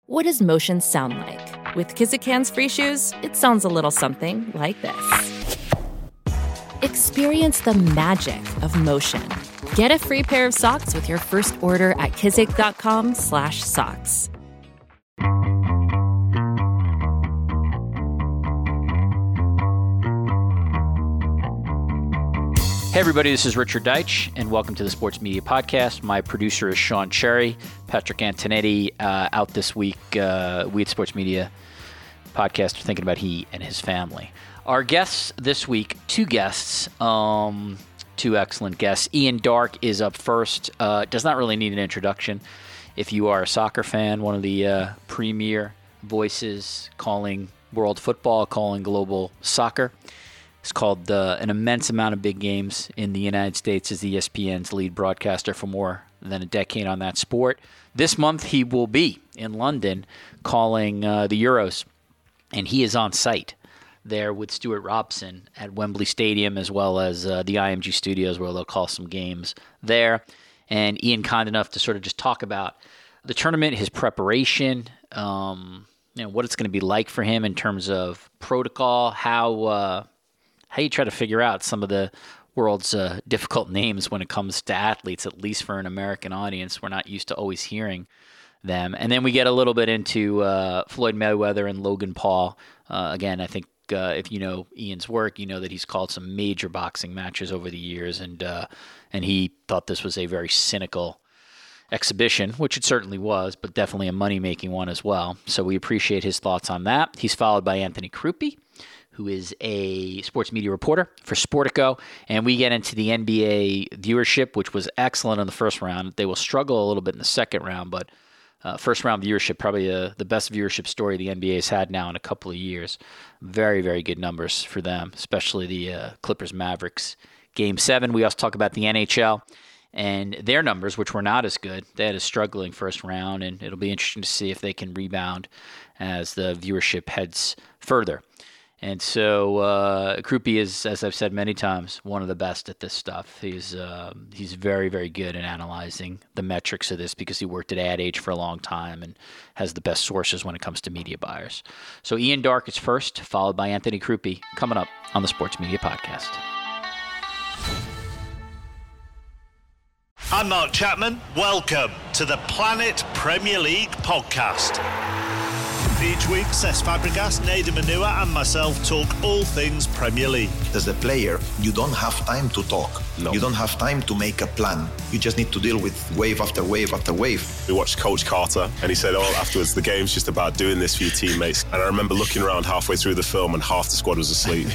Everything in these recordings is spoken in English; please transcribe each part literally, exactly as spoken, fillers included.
What does motion sound like? With Kizikans free shoes, it sounds a little something like this. Experience the magic of motion. Get a free pair of socks with your first order at kizik.com slash socks. Hey everybody, this is Richard Deitsch, and welcome to the Sports Media Podcast. My producer is Sean Cherry. Patrick Antonetti uh, out this week. Uh, we at Sports Media Podcast are thinking about he and his family. Our guests this week, two guests, um, two excellent guests. Ian Darke is up first. Uh, does not really need an introduction. If you are a soccer fan, one of the uh, premier voices calling world football, calling global soccer. It's called uh, an immense amount of big games in the United States as E S P N's lead broadcaster for more than a decade on that sport. This month he will be in London calling uh, the Euros, and he is on site there with Stuart Robson at Wembley Stadium as well as uh, the I M G Studios where they'll call some games there. And Ian kind enough to sort of just talk about the tournament, his preparation, um, you know, what it's going to be like for him in terms of protocol, how... Uh, how you try to figure out some of the world's uh, difficult names when it comes to athletes, at least for an American audience. We're not used to always hearing them. And then we get a little bit into uh, Floyd Mayweather and Logan Paul. Uh, again, I think uh, if you know Ian's work, you know that he's called some major boxing matches over the years, and uh, and he thought this was a very cynical exhibition, which it certainly was, but definitely a money-making one as well. So we appreciate his thoughts on that. He's followed by Anthony Crupi, who is a sports media reporter for Sportico, and we get into the N B A viewership, which was excellent in the first round. They will struggle a little bit in the second round, but uh, first round viewership, probably uh, the best viewership story the N B A has had now in a couple of years. Very, very good numbers for them, especially the uh, Clippers-Mavericks Game seven. We also talk about the N H L and their numbers, which were not as good. They had a struggling first round, and it'll be interesting to see if they can rebound as the viewership heads further. And so uh, Crupi is, as I've said many times, one of the best at this stuff. He's uh, he's very, very good at analyzing the metrics of this because he worked at Ad Age for a long time and has the best sources when it comes to media buyers. So Ian Darke is first, followed by Anthony Crupi, coming up on the Sports Media Podcast. I'm Mark Chapman. Welcome to the Planet Premier League podcast. Each week, Cesc Fabregas, Nader Manua and myself talk all things Premier League. As a player, you don't have time to talk. No. You don't have time to make a plan. You just need to deal with wave after wave after wave. We watched Coach Carter, and he said, oh, afterwards, the game's just about doing this for your teammates. And I remember looking around halfway through the film, and half the squad was asleep.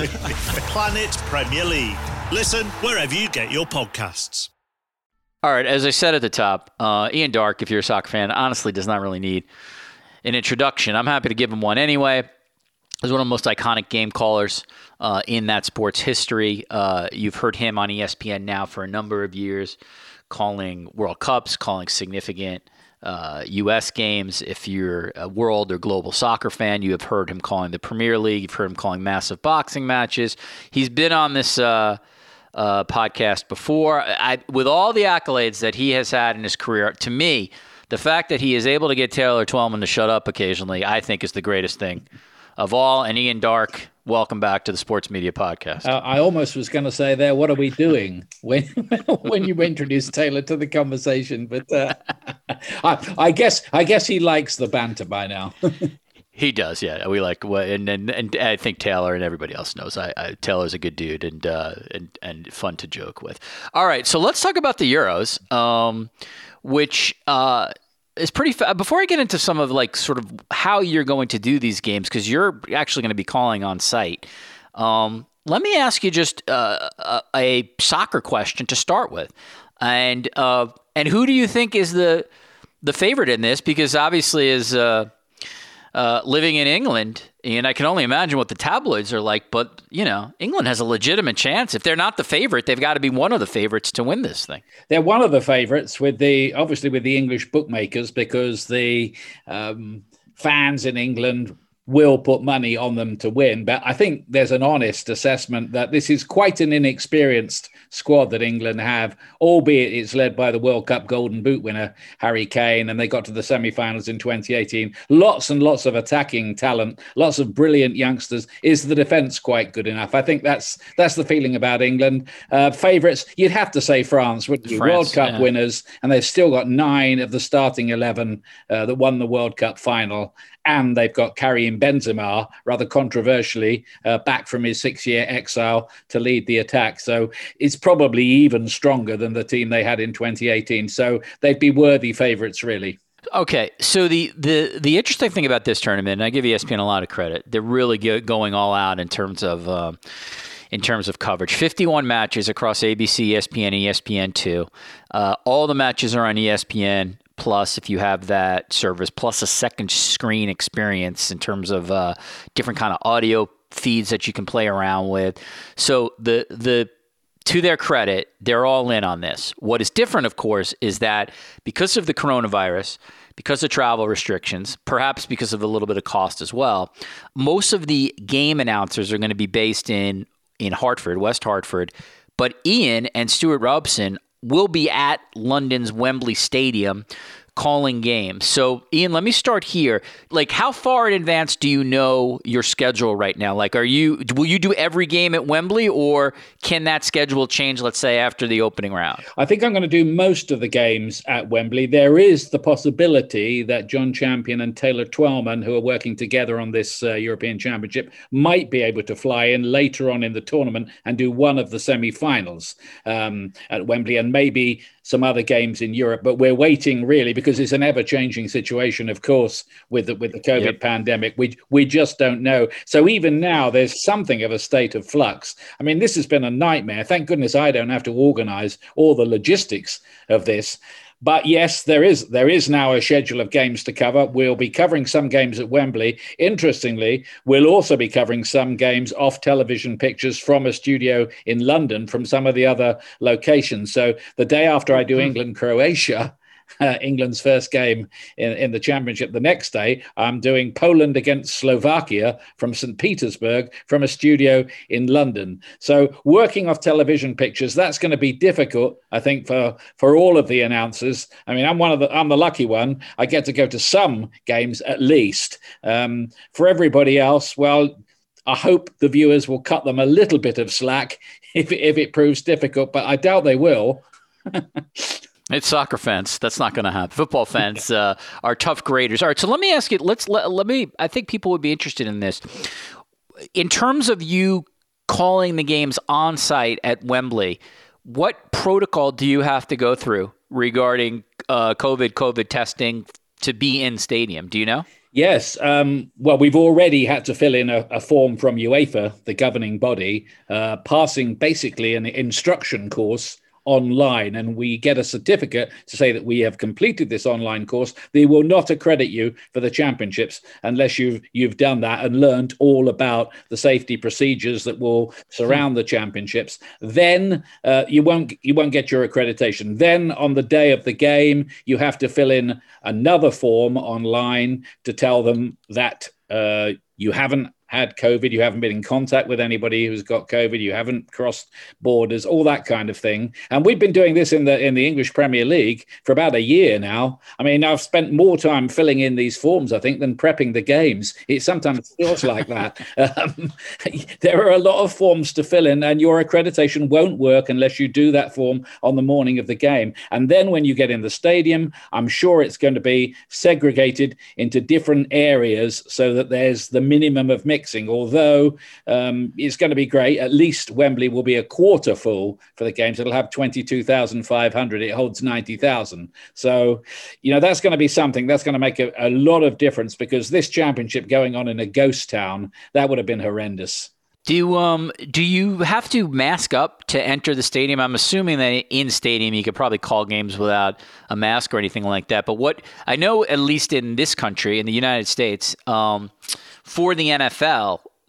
Planet Premier League. Listen wherever you get your podcasts. All right, as I said at the top, uh, Ian Darke, if you're a soccer fan, honestly does not really need an introduction. I'm happy to give him one anyway. He's one of the most iconic game callers uh, in that sport's history. Uh, you've heard him on E S P N now for a number of years, calling World Cups, calling significant uh, U S games. If you're a world or global soccer fan, you have heard him calling the Premier League. You've heard him calling massive boxing matches. He's been on this uh, uh, podcast before. I, with all the accolades that he has had in his career, to me, the fact that he is able to get Taylor Twellman to shut up occasionally, I think, is the greatest thing of all. And Ian Darke, welcome back to the Sports Media Podcast. Uh, I almost was going to say there, what are we doing when when you introduce Taylor to the conversation? But uh, I, I guess I guess he likes the banter by now. He does, yeah. We like, and and, and I think Taylor and everybody else knows. I, I Taylor's a good dude and uh, and and fun to joke with. All right, so let's talk about the Euros. Um, which uh, is pretty fa- Before I get into some of like sort of how you're going to do these games, because you're actually going to be calling on site, um, let me ask you just uh, a, a soccer question to start with. And uh, and who do you think is the the favorite in this? Because obviously as uh, uh, living in England, and I can only imagine what the tabloids are like, but, you know, England has a legitimate chance. If they're not the favorite, they've got to be one of the favorites to win this thing. They're one of the favorites with the, obviously with the English bookmakers, because the um, fans in England will put money on them to win. But I think there's an honest assessment that this is quite an inexperienced squad that England have, albeit it's led by the World Cup Golden Boot winner, Harry Kane, and they got to the semi-finals in twenty eighteen. Lots and lots of attacking talent, lots of brilliant youngsters. Is the defence quite good enough? I think that's that's the feeling about England. Uh, favourites, you'd have to say France, wouldn't you? France, World Cup yeah. winners, and they've still got nine of the starting eleven uh, that won the World Cup final. And they've got Karim Benzema, rather controversially, uh, back from his six-year exile to lead the attack. So it's probably even stronger than the team they had in twenty eighteen. So they'd be worthy favourites, really. Okay, so the, the, the interesting thing about this tournament, and I give E S P N a lot of credit, they're really go- going all out in terms of uh, in terms of coverage. fifty-one matches across A B C, E S P N, E S P N two. Uh, all the matches are on E S P N. Plus, if you have that service, plus a second screen experience in terms of uh, different kind of audio feeds that you can play around with. So the the to their credit, they're all in on this. What is different, of course, is that because of the coronavirus, because of travel restrictions, perhaps because of a little bit of cost as well, most of the game announcers are going to be based in in Hartford, West Hartford. But Ian and Stuart Robson will be at London's Wembley Stadium calling games. So, Ian, let me start here. Like, how far in advance do you know your schedule right now? Like, are you will you do every game at Wembley, or can that schedule change, let's say, after the opening round? I think I'm going to do most of the games at Wembley. There is the possibility that John Champion and Taylor Twellman, who are working together on this uh, European Championship, might be able to fly in later on in the tournament and do one of the semi-finals um, at Wembley, and maybe some other games in Europe. But we're waiting, really, because it's an ever-changing situation, of course, with the, with the COVID yep. pandemic. We we just don't know. So even now, there's something of a state of flux. I mean, this has been a nightmare. Thank goodness I don't have to organise all the logistics of this. But yes, there is there is now a schedule of games to cover. We'll be covering some games at Wembley. Interestingly, we'll also be covering some games off television pictures from a studio in London from some of the other locations. So the day after I do England-Croatia, Uh, England's first game in, in the championship, the next day, I'm doing Poland against Slovakia from Saint Petersburg from a studio in London. So working off television pictures, that's going to be difficult, I think, for, for all of the announcers. I mean, I'm one of the I'm the lucky one. I get to go to some games at least. Um, for everybody else, well, I hope the viewers will cut them a little bit of slack if, if it proves difficult, but I doubt they will. It's soccer fans. That's not going to happen. Football fans uh, are tough graders. All right, so let me ask you. Let's let, let me. I think people would be interested in this. In terms of you calling the games on site at Wembley, what protocol do you have to go through regarding uh, COVID, COVID testing to be in stadium? Do you know? Yes. Um, well, we've already had to fill in a, a form from UEFA, the governing body, uh, passing basically an instruction course online, and we get a certificate to say that we have completed this online course. They will not accredit you for the championships unless you've you've done that and learned all about the safety procedures that will surround the championships. Then uh, you won't you won't get your accreditation. Then on the day of the game, you have to fill in another form online to tell them that uh, you haven't had COVID, you haven't been in contact with anybody who's got COVID, you haven't crossed borders, all that kind of thing. And we've been doing this in the in the English Premier League for about a year now. I mean, I've spent more time filling in these forms, I think, than prepping the games. It sometimes feels like that. Um, there are a lot of forms to fill in, and your accreditation won't work unless you do that form on the morning of the game. And then when you get in the stadium, I'm sure it's going to be segregated into different areas so that there's the minimum of mixing. Although um, it's going to be great. At least Wembley will be a quarter full for the games. It'll have twenty-two thousand five hundred. It holds ninety thousand. So, you know, that's going to be something that's going to make a, a lot of difference, because this championship going on in a ghost town, that would have been horrendous. Do um do you have to mask up to enter the stadium? I'm assuming that in stadium you could probably call games without a mask or anything like that. But what I know, at least in this country, in the United States, um, for the N F L,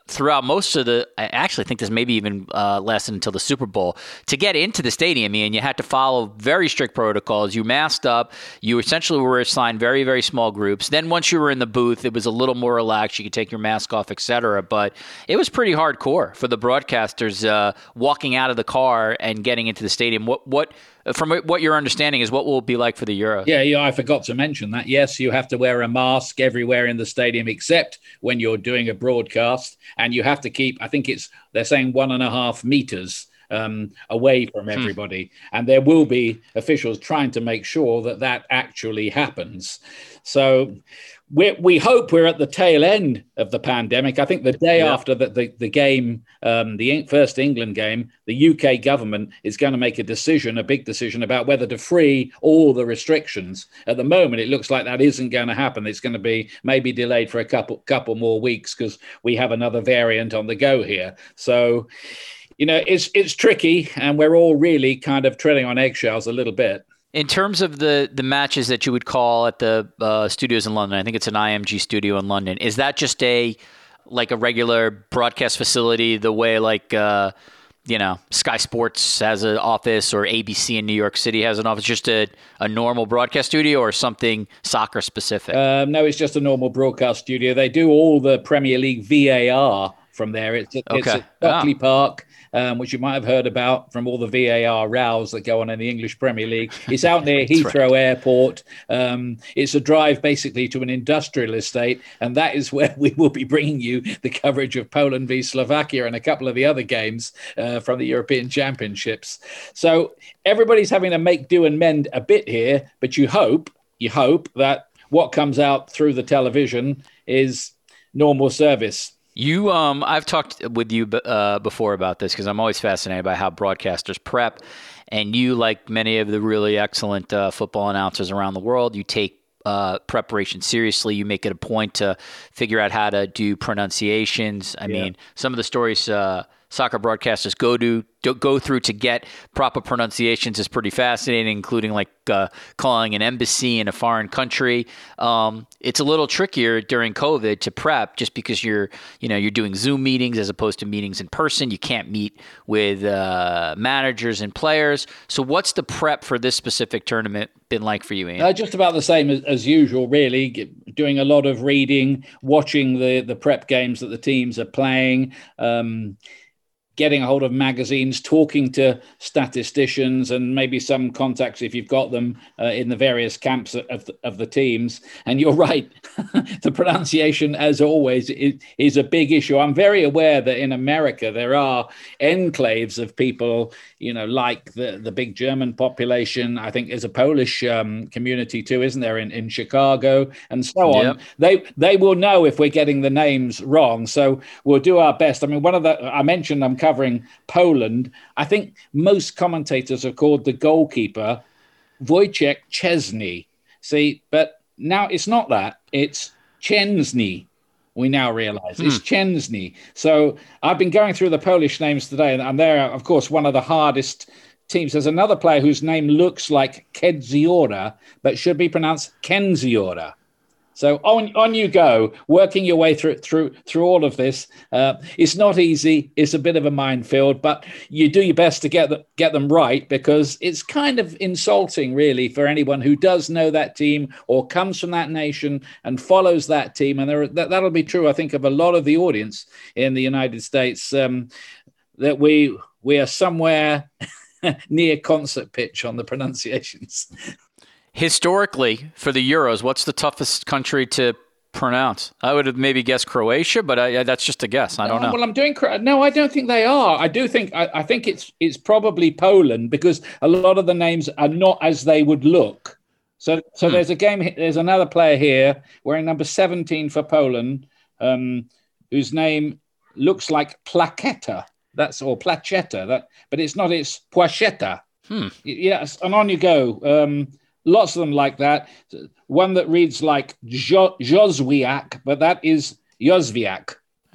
throughout most of the, I actually think this maybe even uh, lasted until the Super Bowl. To get into the stadium, Ian, you had to follow very strict protocols. You masked up. You essentially were assigned very, very small groups. Then once you were in the booth, it was a little more relaxed. You could take your mask off, et cetera. But it was pretty hardcore for the broadcasters uh, walking out of the car and getting into the stadium. What, what, from what your understanding is, what will it be like for the Euros? Yeah, yeah, I forgot to mention that. Yes, you have to wear a mask everywhere in the stadium except when you're doing a broadcast. And you have to keep, I think it's, they're saying one and a half meters um, away from everybody. Hmm. And there will be officials trying to make sure that that actually happens. So we we hope we're at the tail end of the pandemic. I think the day yeah. after the, the, the game, um, the first England game, the U K government is going to make a decision, a big decision about whether to free all the restrictions. At the moment, it looks like that isn't going to happen. It's going to be maybe delayed for a couple couple more weeks because we have another variant on the go here. So, you know, it's it's tricky, and we're all really kind of treading on eggshells a little bit. In terms of the, the matches that you would call at the uh, studios in London, I think it's an I M G studio in London. Is that just a like a regular broadcast facility, the way like uh, you know Sky Sports has an office or A B C in New York City has an office? Just a, a normal broadcast studio or something soccer specific? Um, no, it's just a normal broadcast studio. They do all the Premier League V A R from there. It's, okay. it's at Buckley ah. Park. Um, which you might have heard about from all the V A R rows that go on in the English Premier League. It's out near Heathrow right. Airport. Um, it's a drive basically to an industrial estate, and that is where we will be bringing you the coverage of Poland v Slovakia and a couple of the other games uh, from the European Championships. So everybody's having to make do and mend a bit here, but you hope, you hope that what comes out through the television is normal service. You, um, I've talked with you uh, before about this because I'm always fascinated by how broadcasters prep. And you, like many of the really excellent uh, football announcers around the world, you take uh, preparation seriously. You make it a point to figure out how to do pronunciations. I yeah. mean, some of the stories uh, soccer broadcasters go to go through to get proper pronunciations is pretty fascinating, including like uh, calling an embassy in a foreign country. Um, it's a little trickier during COVID to prep just because you're, you know, you're doing Zoom meetings as opposed to meetings in person. You can't meet with uh, managers and players. So what's the prep for this specific tournament been like for you, Ian? Uh, just about the same as, as usual, really. Doing a lot of reading, watching the, the prep games that the teams are playing, um, getting a hold of magazines, talking to statisticians and maybe some contacts if you've got them uh, in the various camps of the, of the teams. And you're right, the pronunciation, as always, is, is a big issue. I'm very aware that in America there are enclaves of people, you know, like the, the big German population. I think there's a Polish um, community too, isn't there, in, in Chicago and so on. Yep. They they will know if we're getting the names wrong. So we'll do our best. I mean, one of the, I mentioned I'm covering Poland. I think most commentators have called the goalkeeper Wojciech Szczesny. See, but now it's not that. It's Szczesny. We now realize it's hmm. Szczesny. So I've been going through the Polish names today, and they're, of course, one of the hardest teams. There's another player whose name looks like Kedziora, but should be pronounced Kendziora. So on on you go, working your way through through through all of this. Uh, it's not easy. It's a bit of a minefield, but you do your best to get the, get them right, because it's kind of insulting, really, for anyone who does know that team or comes from that nation and follows that team. And there, that, that'll be true, I think, of a lot of the audience in the United States, um, that we we are somewhere near concert pitch on the pronunciations. Historically, for the Euros, what's the toughest country to pronounce? I would have maybe guessed Croatia, but I, that's just a guess. I don't know. Well, I'm doing no. I don't think they are. I do think I, I think it's it's probably Poland, because a lot of the names are not as they would look. So so hmm. there's a game. There's another player here wearing number seventeen for Poland, um, whose name looks like Plaqueta. That's or Placetta. That, but it's not. It's Płaszeta. Hmm. Yes, and on you go. Um, Lots of them like that. One that reads like jo- Jozwiak, but that is Jozwiak.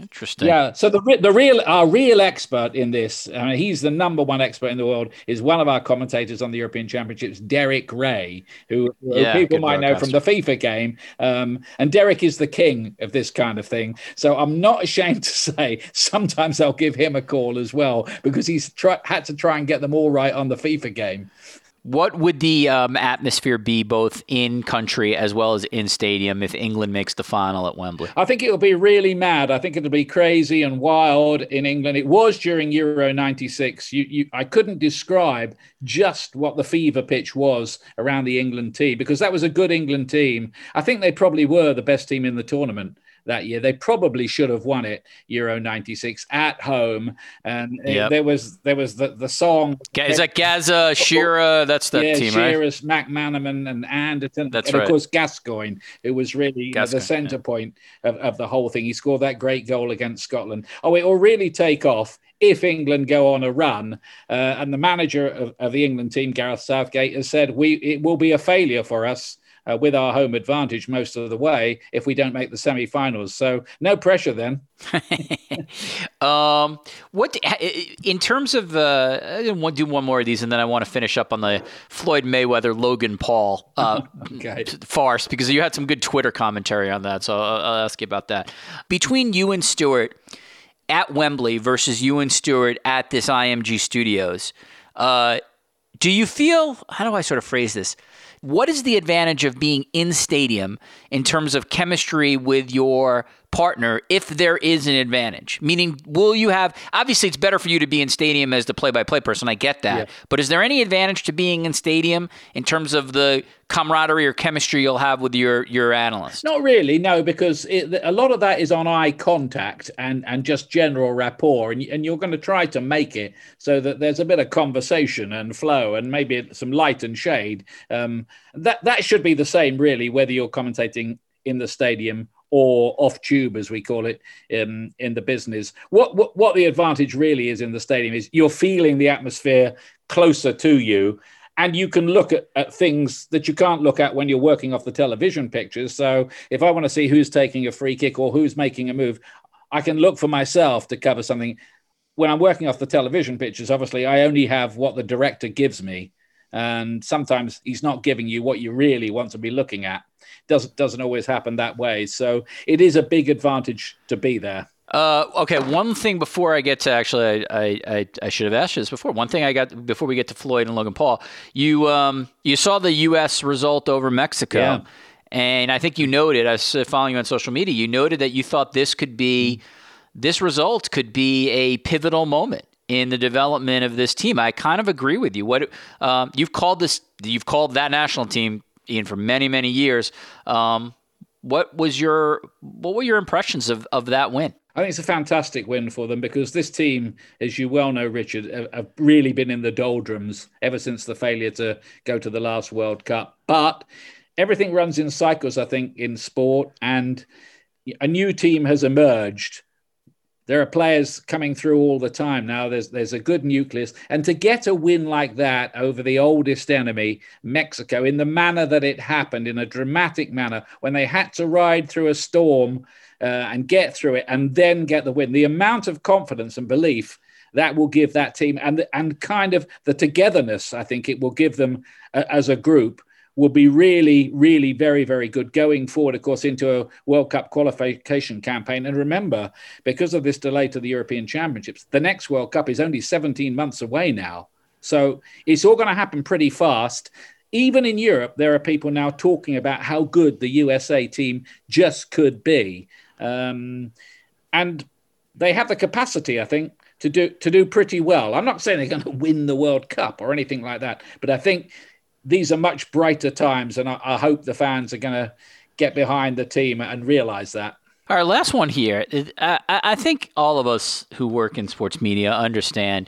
Interesting. Yeah. So the the real our real expert in this, I mean, he's the number one expert in the world, is one of our commentators on the European Championships, Derek Ray, who, yeah, who people might know from the FIFA game. Um, and Derek is the king of this kind of thing. So I'm not ashamed to say sometimes I'll give him a call as well, because he's try, had to try and get them all right on the FIFA game. What would the um, atmosphere be both in country as well as in stadium if England makes the final at Wembley? I think it'll be really mad. I think it'll be crazy and wild in England. It was during Euro ninety-six. You, you, I couldn't describe just what the fever pitch was around the England team, because that was a good England team. I think they probably were the best team in the tournament that year. They probably should have won it, Euro ninety-six, at home. And yep. there was there was the, the song. Is that Gaza, Shearer? That's that yeah, team, Shearer, right? McManaman and Anderton. That's and right. of course, Gascoigne, who was really Gascoigne, the centre yeah. point of, of the whole thing. He scored that great goal against Scotland. Oh, it will really take off if England go on a run. Uh, and the manager of, of the England team, Gareth Southgate, has said we it will be a failure for us Uh, with our home advantage most of the way if we don't make the semi-finals. So no pressure then. um, what in terms of uh, I want to do one more of these, and then I want to finish up on the Floyd Mayweather Logan Paul uh, okay. farce, because you had some good Twitter commentary on that. So I'll, I'll ask you about that. Between you and Stewart at Wembley versus you and Stewart at this I M G Studios, uh, do you feel? How do I sort of phrase this? What is the advantage of being in stadium in terms of chemistry with your partner, if there is an advantage? Meaning, will you have – obviously, it's better for you to be in stadium as the play-by-play person. I get that. Yeah. But is there any advantage to being in stadium in terms of the camaraderie or chemistry you'll have with your, your analyst? Not really, no, because it, a lot of that is on eye contact and, and just general rapport. And, and you're going to try to make it so that there's a bit of conversation and flow and maybe some light and shade. Um, that, that should be the same, really, whether you're commentating in the stadium or off tube, as we call it in, in the business. What, what what the advantage really is in the stadium is you're feeling the atmosphere closer to you, and you can look at, at things that you can't look at when you're working off the television pictures. So if I want to see who's taking a free kick or who's making a move, I can look for myself to cover something. When I'm working off the television pictures, obviously, I only have what the director gives me. And sometimes he's not giving you what you really want to be looking at. Doesn't doesn't always happen that way. So it is a big advantage to be there. Uh, okay, one thing before I get to actually, I, I I should have asked you this before. One thing I got before we get to Floyd and Logan Paul, you um you saw the U S result over Mexico, yeah. and I think you noted, I was following you on social media, you noted that you thought this could be, this result could be a pivotal moment in the development of this team. I kind of agree with you. What um, you've called this, you've called that national team, Ian, for many, many years. Um, what was your, what were your impressions of, of that win? I think it's a fantastic win for them, because this team, as you well know, Richard, have, have really been in the doldrums ever since the failure to go to the last World Cup. But everything runs in cycles, I think, in sport, and a new team has emerged. There are players coming through all the time now. There's there's a good nucleus. And to get a win like that over the oldest enemy, Mexico, in the manner that it happened, in a dramatic manner, when they had to ride through a storm uh, and get through it and then get the win, the amount of confidence and belief that will give that team, and, and kind of the togetherness I think it will give them uh, as a group, will be really, really very, very good going forward, of course, into a World Cup qualification campaign. And remember, because of this delay to the European Championships, the next World Cup is only seventeen months away now. So it's all going to happen pretty fast. Even in Europe, there are people now talking about how good the U S A team just could be. Um, and they have the capacity, I think, to do to do pretty well. I'm not saying they're going to win the World Cup or anything like that, but I think these are much brighter times, and I, I hope the fans are going to get behind the team and realize that. All right, last one here. I, I think all of us who work in sports media understand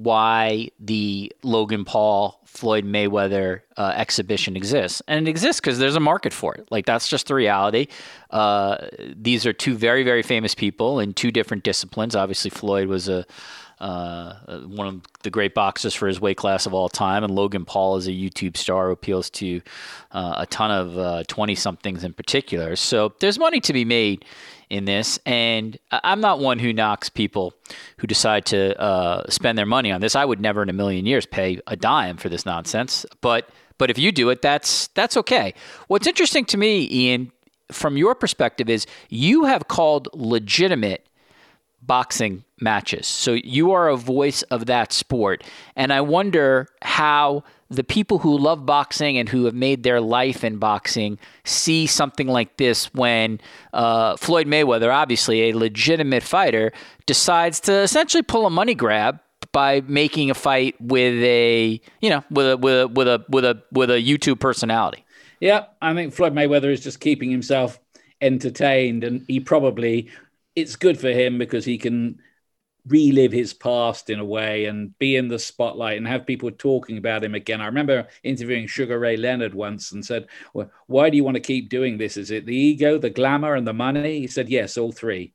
why the Logan Paul, Floyd Mayweather uh, exhibition exists. And it exists because there's a market for it. Like, that's just the reality. Uh, these are two very, very famous people in two different disciplines. Obviously, Floyd was a Uh, one of the great boxers for his weight class of all time, and Logan Paul is a YouTube star who appeals to uh, a ton of uh, twenty-somethings in particular. So there's money to be made in this. And I'm not one who knocks people who decide to uh, spend their money on this. I would never in a million years pay a dime for this nonsense. But but if you do it, that's that's okay. What's interesting to me, Ian, from your perspective, is you have called legitimate boxing matches. So you are a voice of that sport. And I wonder how the people who love boxing and who have made their life in boxing see something like this when uh, Floyd Mayweather, obviously a legitimate fighter, decides to essentially pull a money grab by making a fight with a, you know, with a with a with a with a with a YouTube personality. Yeah, I think Floyd Mayweather is just keeping himself entertained, and he probably, it's good for him because he can relive his past in a way and be in the spotlight and have people talking about him again. I remember interviewing Sugar Ray Leonard once and said, well, why do you want to keep doing this? Is it the ego, the glamour, and the money? He said, yes, all three.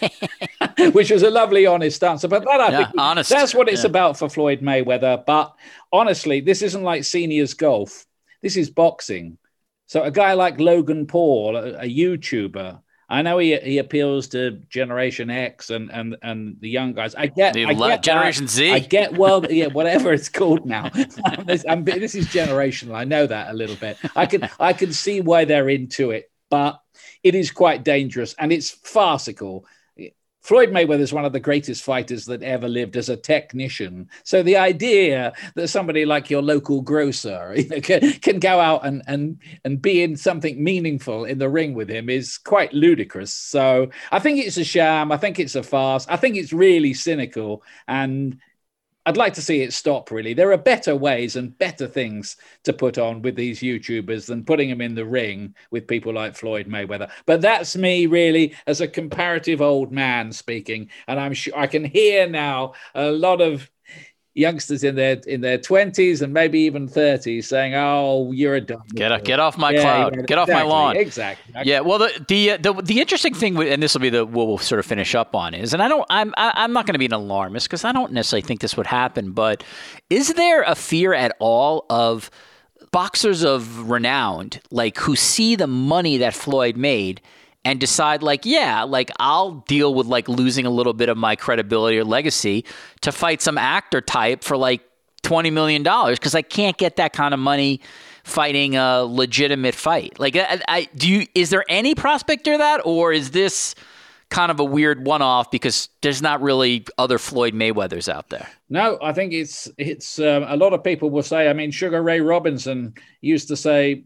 Which was a lovely, honest answer. But that, I yeah, think honest. that's what it's yeah. about for Floyd Mayweather. But honestly, this isn't like seniors golf. This is boxing. So a guy like Logan Paul, a, a YouTuber, I know he he appeals to Generation X and and and the young guys. I get, I get Generation that. Z. I get well, yeah, whatever it's called now. this, I'm, this is generational. I know that a little bit. I can I can see why they're into it, but it is quite dangerous and it's farcical. Floyd Mayweather is one of the greatest fighters that ever lived as a technician. So the idea that somebody like your local grocer you know, can, can go out and, and, and be in something meaningful in the ring with him is quite ludicrous. So I think it's a sham. I think it's a farce. I think it's really cynical. And I'd like to see it stop, really. There are better ways and better things to put on with these YouTubers than putting them in the ring with people like Floyd Mayweather. But that's me, really, as a comparative old man speaking. And I'm sure I can hear now a lot of youngsters in their in their twenties and maybe even thirties saying, "Oh, you're a dumb get a, get off my yeah, cloud, yeah, get exactly, off my lawn." Exactly. Yeah. Well, the the the, the interesting thing, with, and this will be the what we'll sort of finish up on is, and I don't, I'm I'm not going to be an alarmist because I don't necessarily think this would happen, but is there a fear at all of boxers of renown, like who see the money that Floyd made and decide like, yeah, like I'll deal with like losing a little bit of my credibility or legacy to fight some actor type for like twenty million dollars because I can't get that kind of money fighting a legitimate fight. Like, I, I, do you, is there any prospect of that, or is this kind of a weird one-off because there's not really other Floyd Mayweathers out there? No, I think it's, it's um, a lot of people will say, I mean, Sugar Ray Robinson used to say,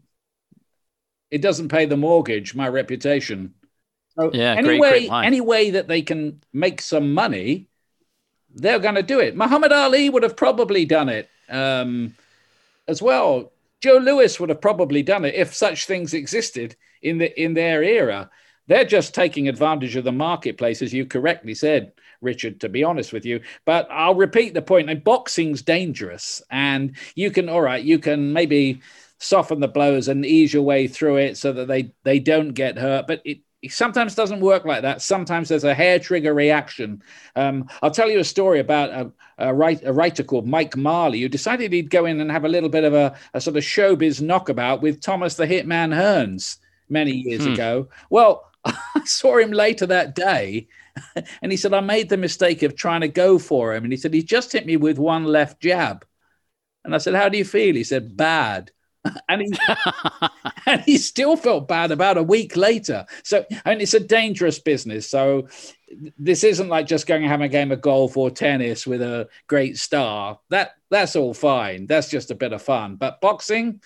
it doesn't pay the mortgage, my reputation. So yeah, any great, way, great line. any way that they can make some money, they're going to do it. Muhammad Ali would have probably done it um, as well. Joe Louis would have probably done it if such things existed in the in their era. They're just taking advantage of the marketplace, as you correctly said, Richard, to be honest with you. But I'll repeat the point. Like, boxing's dangerous, and you can, all right, you can maybe soften the blows and ease your way through it so that they, they don't get hurt. But it, it sometimes doesn't work like that. Sometimes there's a hair trigger reaction. Um, I'll tell you a story about a, a, write, a writer called Mike Marley who decided he'd go in and have a little bit of a, a sort of showbiz knockabout with Thomas the Hitman Hearns many years hmm. ago. Well, I saw him later that day and he said, I made the mistake of trying to go for him. And he said, he just hit me with one left jab. And I said, how do you feel? He said, bad. And he, and he still felt bad about a week later. So, I mean, it's a dangerous business. So this isn't like just going and having a game of golf or tennis with a great star. That that's all fine. That's just a bit of fun. But boxing,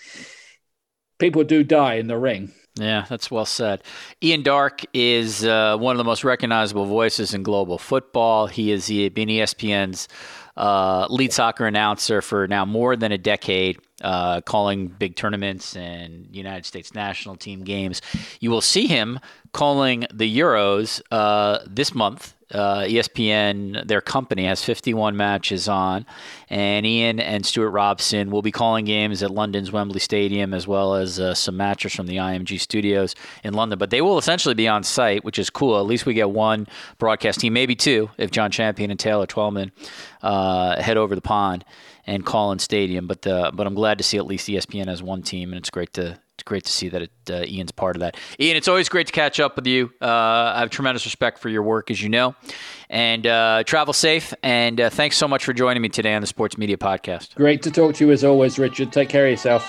people do die in the ring. Yeah, that's well said. Ian Darke is uh, one of the most recognizable voices in global football. He has been E S P N's uh, lead soccer announcer for now more than a decade, uh, calling big tournaments and United States national team games. You will see him calling the Euros uh, this month. Uh, E S P N, their company, has fifty-one matches on, and Ian and Stuart Robson will be calling games at London's Wembley Stadium as well as uh, some matches from the I M G studios in London. But they will essentially be on site, which is cool. At least we get one broadcast team, maybe two, if John Champion and Taylor Twellman uh, head over the pond and call in stadium. But uh, but I'm glad to see at least E S P N has one team, and it's great to it's great to see that it, uh, Ian's part of that. Ian, it's always great to catch up with you. Uh, I have tremendous respect for your work, as you know. And uh, travel safe. And uh, thanks so much for joining me today on the Sports Media Podcast. Great to talk to you as always, Richard. Take care of yourself.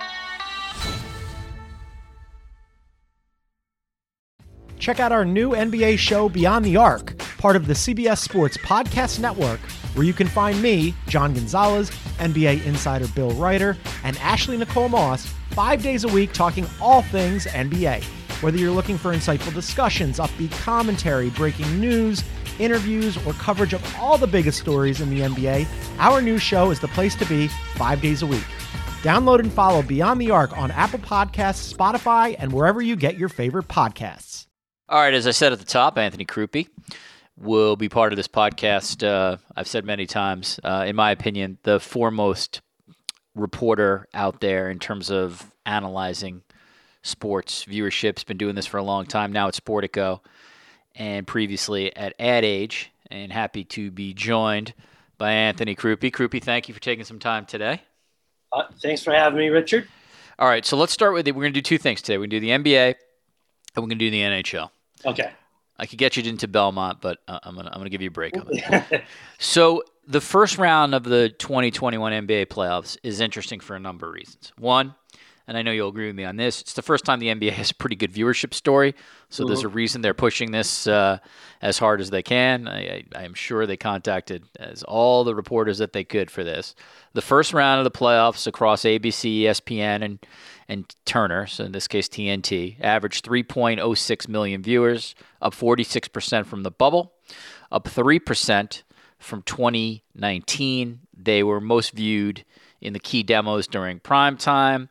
Check out our new N B A show, Beyond the Arc, part of the C B S Sports Podcast Network, where you can find me, John Gonzalez, N B A insider Bill Ryder, and Ashley Nicole Moss, five days a week talking all things N B A. Whether you're looking for insightful discussions, upbeat commentary, breaking news, interviews, or coverage of all the biggest stories in the N B A, our new show is the place to be five days a week. Download and follow Beyond the Arc on Apple Podcasts, Spotify, and wherever you get your favorite podcasts. All right, as I said at the top, Anthony Crupi will be part of this podcast. Uh, I've said many times, uh, in my opinion, the foremost reporter out there in terms of analyzing sports viewership. Has been doing this for a long time now at Sportico and previously at Ad Age. And happy to be joined by Anthony Crupi. Crupi, thank you for taking some time today. Uh, thanks for having me, Richard. All right, so let's start with it. We're going to do two things today. We're going to do the N B A and we're going to do the N H L. Okay. I could get you into Belmont, but uh, I'm gonna I'm gonna give you a break on it. So the first round of the twenty twenty-one N B A playoffs is interesting for a number of reasons. One, and I know you'll agree with me on this, it's the first time the N B A has a pretty good viewership story. So mm-hmm. there's a reason they're pushing this uh, as hard as they can. I, I, I am sure they contacted as all the reporters that they could for this. The first round of the playoffs across A B C, E S P N, and and Turner, so in this case T N T, averaged three point oh six million viewers, up forty-six percent from the bubble, up three percent from twenty nineteen. They were most viewed in the key demos during prime time,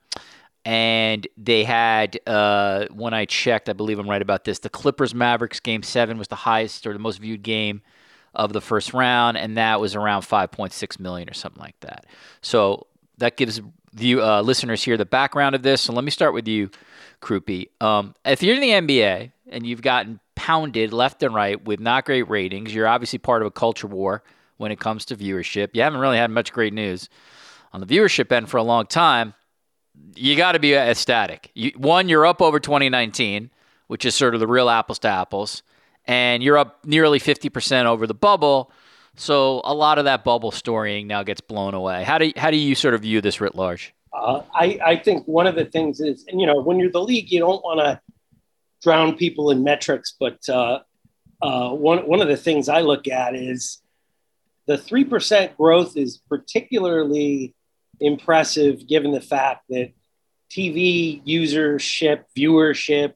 and they had, uh, when I checked, I believe I'm right about this, the Clippers-Mavericks Game seven was the highest or the most viewed game of the first round, and that was around five point six million or something like that. So that gives view uh, listeners here the background of this. So let me start with you, Crupi. Um, if you're in the N B A and you've gotten pounded left and right with not great ratings, you're obviously part of a culture war when it comes to viewership. You haven't really had much great news on the viewership end for a long time. You got to be ecstatic. You, one, you're up over twenty nineteen, which is sort of the real apples to apples, and you're up nearly fifty percent over the bubble. So a lot of that bubble storying now gets blown away. How do you, how do you sort of view this writ large? Uh, I, I think one of the things is, and you know, when you're the league, you don't want to drown people in metrics, but uh, uh, one one of the things I look at is the three percent growth is particularly impressive given the fact that T V usership, viewership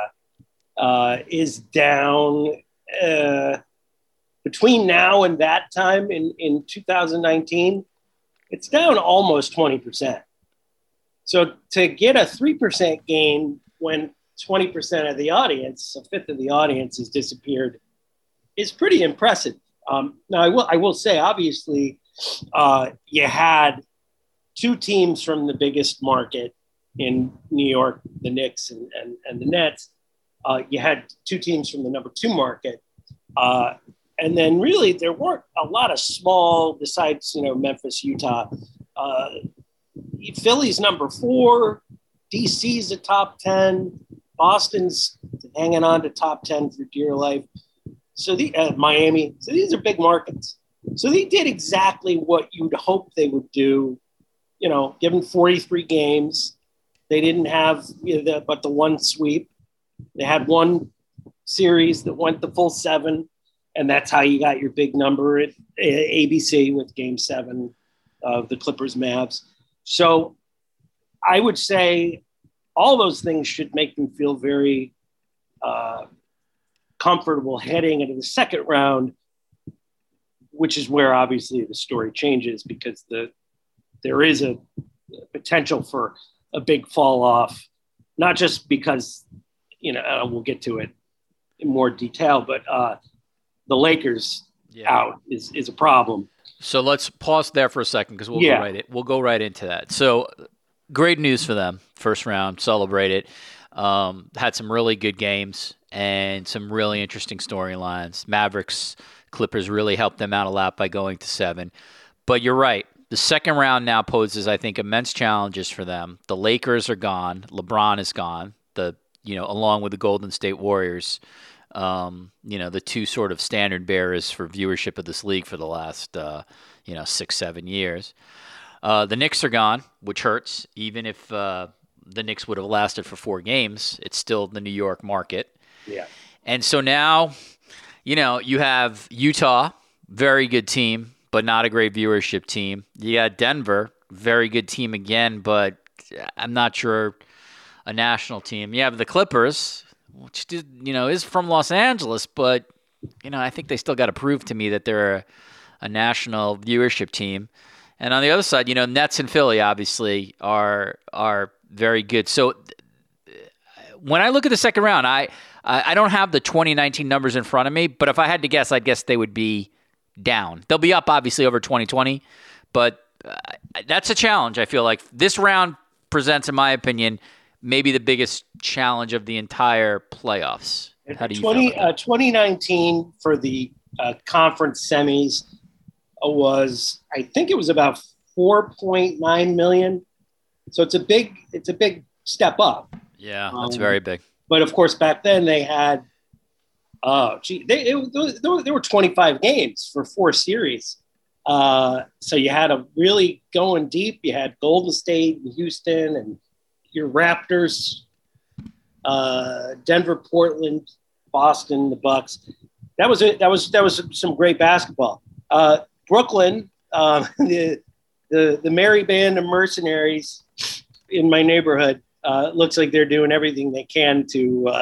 uh, uh, is down. Uh, Between now and that time in, in two thousand nineteen, it's down almost twenty percent. So to get a three percent gain when twenty percent of the audience, a fifth of the audience has disappeared, is pretty impressive. Um, now, I will, I will say, obviously, uh, you had two teams from the biggest market in New York, the Knicks and, and, and the Nets. Uh, you had two teams from the number two market. Uh, And then really there weren't a lot of small, besides, you know, Memphis, Utah. Uh, Philly's number four, D C's a top ten, Boston's hanging on to top ten for dear life. So the uh, Miami. So these are big markets. So they did exactly what you'd hope they would do, you know, given forty-three games. They didn't have you know, the, but the one sweep. They had one series that went the full seven. And that's how you got your big number at A B C with game seven of the Clippers Mavs. So I would say all those things should make them feel very uh, comfortable heading into the second round, which is where obviously the story changes because the there is a potential for a big fall off, not just because, you know, uh, we'll get to it in more detail, but uh, the Lakers yeah. out is, is a problem. So let's pause there for a second because we'll yeah. go right in, we'll go right into that. So great news for them. First round, celebrate it. Um, had some really good games and some really interesting storylines. Mavericks, Clippers really helped them out a lot by going to seven. But you're right. the second round now poses, I think, immense challenges for them. The Lakers are gone. LeBron is gone. The you know, along with the Golden State Warriors, um, you know, the two sort of standard bearers for viewership of this league for the last, uh, you know, six, seven years. Uh, the Knicks are gone, which hurts. Even if uh, the Knicks would have lasted for four games, it's still the New York market. Yeah. And so now, you know, you have Utah, very good team, but not a great viewership team. You got Denver, very good team again, but I'm not sure a national team. You have the Clippers, which, you know, is from Los Angeles, but, you know, I think they still got to prove to me that they're a, a national viewership team. And on the other side, you know, Nets and Philly obviously are are very good. So when I look at the second round, I I don't have the twenty nineteen numbers in front of me, but if I had to guess, I'd guess they would be down. They'll be up obviously over twenty twenty, but uh, that's a challenge. I feel like this round presents, in my opinion, maybe the biggest challenge of the entire playoffs. How do you twenty, feel about uh, twenty nineteen for the uh, conference semis was, I think it was about four point nine million. So it's a big, it's a big step up. Yeah, that's um, very big. But of course, back then they had, oh, gee, they, it, there, were, there were twenty-five games for four series. Uh, so you had a really going deep. You had Golden State and Houston and your Raptors, uh, Denver, Portland, Boston, the Bucks. That was it. That was that was some great basketball. Uh, Brooklyn, uh, the the the merry band of mercenaries in my neighborhood. Uh, looks like they're doing everything they can to uh,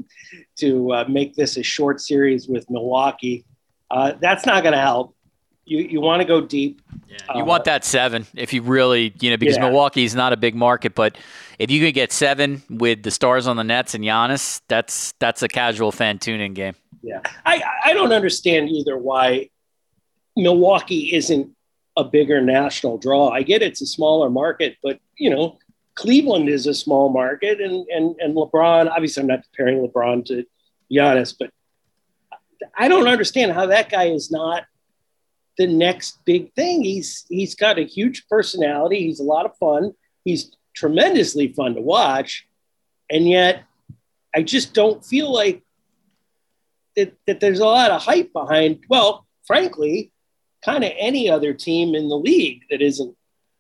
to uh, make this a short series with Milwaukee. Uh, that's not going to help. You you want to go deep. Yeah, you uh, want that seven if you really, you know, because yeah. Milwaukee's not a big market, but if you could get seven with the stars on the Nets and Giannis, that's that's a casual fan tune-in game. Yeah, I I don't understand either why Milwaukee isn't a bigger national draw. I get it's a smaller market, but you know, Cleveland is a small market, and and and LeBron. Obviously, I'm not comparing LeBron to Giannis, but I don't understand how that guy is not the next big thing. He's he's got a huge personality. He's a lot of fun. He's tremendously fun to watch, and yet I just don't feel like that, that there's a lot of hype behind. Well, frankly, kind of any other team in the league that isn't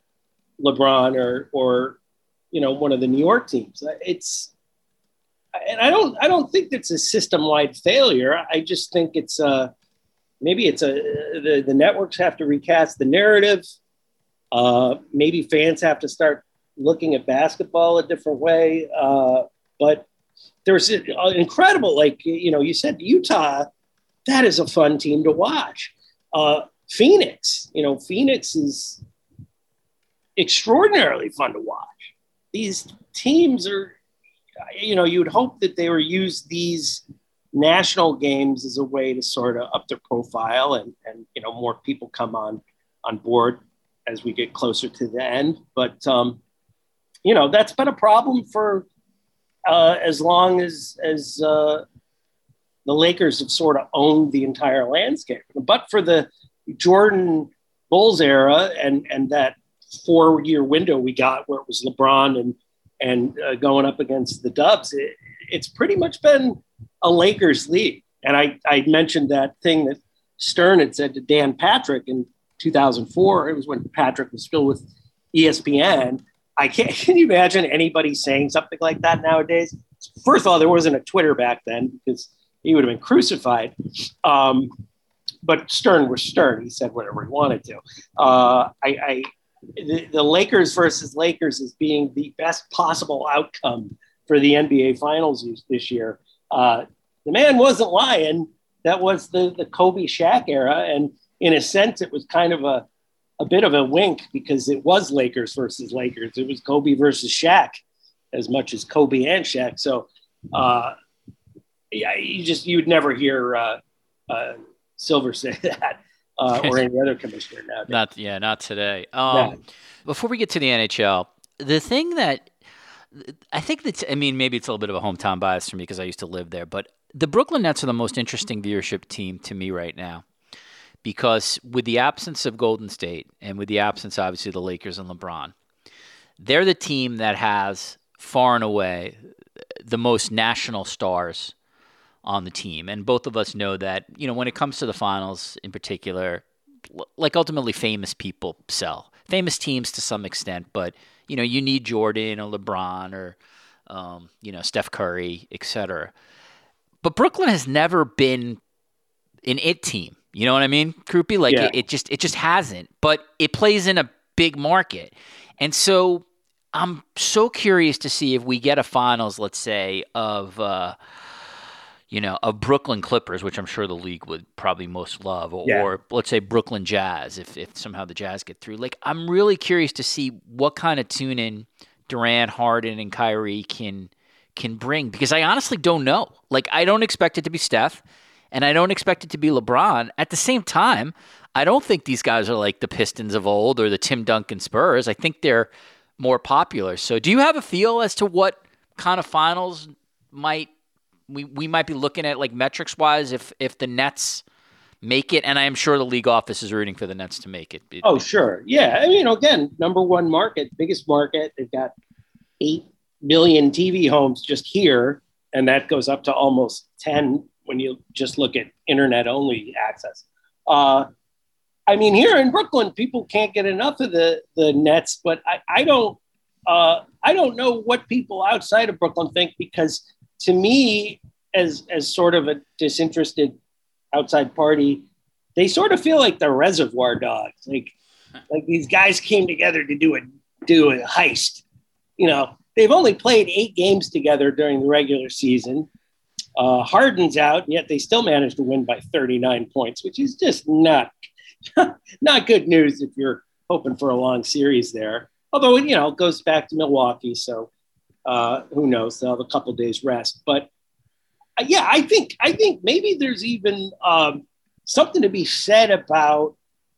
LeBron or or you know one of the New York teams. It's and I don't I don't think it's a system-wide failure. I just think it's a maybe it's a the, the networks have to recast the narrative. Uh, maybe fans have to start looking at basketball a different way. Uh, but there's an incredible, like, you know, you said Utah, that is a fun team to watch. Uh, Phoenix, you know, Phoenix is extraordinarily fun to watch. These teams are, you know, you would hope that they were use these national games as a way to sort of up their profile and, and, you know, more people come on, on board as we get closer to the end. But, um, you know, that's been a problem for uh, as long as, as uh, the Lakers have sort of owned the entire landscape. But for the Jordan Bulls era and, and that four year window we got where it was LeBron and, and uh, going up against the Dubs, it, it's pretty much been a Lakers league. And I, I mentioned that thing that Stern had said to Dan Patrick in two thousand four. It was when Patrick was still with E S P N. I can't, can you imagine anybody saying something like that nowadays? First of all, there wasn't a Twitter back then because he would have been crucified. Um, but Stern was Stern. He said whatever he wanted to. Uh, I, I the, the Lakers versus Lakers as being the best possible outcome for the N B A Finals this year. Uh, the man wasn't lying. That was the, the Kobe Shaq era. And in a sense, it was kind of a, a bit of a wink because it was Lakers versus Lakers. It was Kobe versus Shaq as much as Kobe and Shaq. So uh, yeah, you just, you'd never hear uh, uh, Silver say that uh, or any other commissioner nowadays. Not, yeah, not today. Um, no. Before we get to the N H L, the thing that I think that's, I mean, maybe it's a little bit of a hometown bias for me because I used to live there, but the Brooklyn Nets are the most interesting viewership team to me right now because with the absence of Golden State and with the absence, obviously, of the Lakers and LeBron, they're the team that has far and away the most national stars on the team. And both of us know that, you know, when it comes to the finals in particular, like ultimately famous people sell. Famous teams to some extent, but, you know, you need Jordan or LeBron or, um, you know, Steph Curry, et cetera. But Brooklyn has never been an it team. You know what I mean, Krupi? Like yeah. it, it just it just hasn't. But it plays in a big market. And so I'm so curious to see if we get a finals, let's say, of uh, you know, of Brooklyn Clippers, which I'm sure the league would probably most love, or, yeah. or let's say Brooklyn Jazz, if if somehow the Jazz get through. Like, I'm really curious to see what kind of tune-in Durant, Harden, and Kyrie can can bring, because I honestly don't know. Like, I don't expect it to be Steph, and I don't expect it to be LeBron. At the same time, I don't think these guys are like the Pistons of old or the Tim Duncan Spurs. I think they're more popular. So do you have a feel as to what kind of finals might we, we might be looking at, like metrics wise, if if the Nets make it? And I am sure the league office is rooting for the Nets to make it. Oh, sure. Yeah. I mean, you know, again, number one market, biggest market. They've got eight million T V homes just here, and that goes up to almost ten when you just look at internet only access. Uh, I mean, here in Brooklyn, people can't get enough of the, the Nets, but I, I don't uh, I don't know what people outside of Brooklyn think, because to me, as as sort of a disinterested outside party, they sort of feel like the Reservoir Dogs. Like like these guys came together to do a do a heist. You know, they've only played eight games together during the regular season. Uh, Harden's out, and yet they still managed to win by thirty-nine points, which is just not not good news if you're hoping for a long series there. Although, you know, it goes back to Milwaukee, so uh, who knows? They'll have a couple days rest. But uh, yeah, I think I think maybe there's even um, something to be said about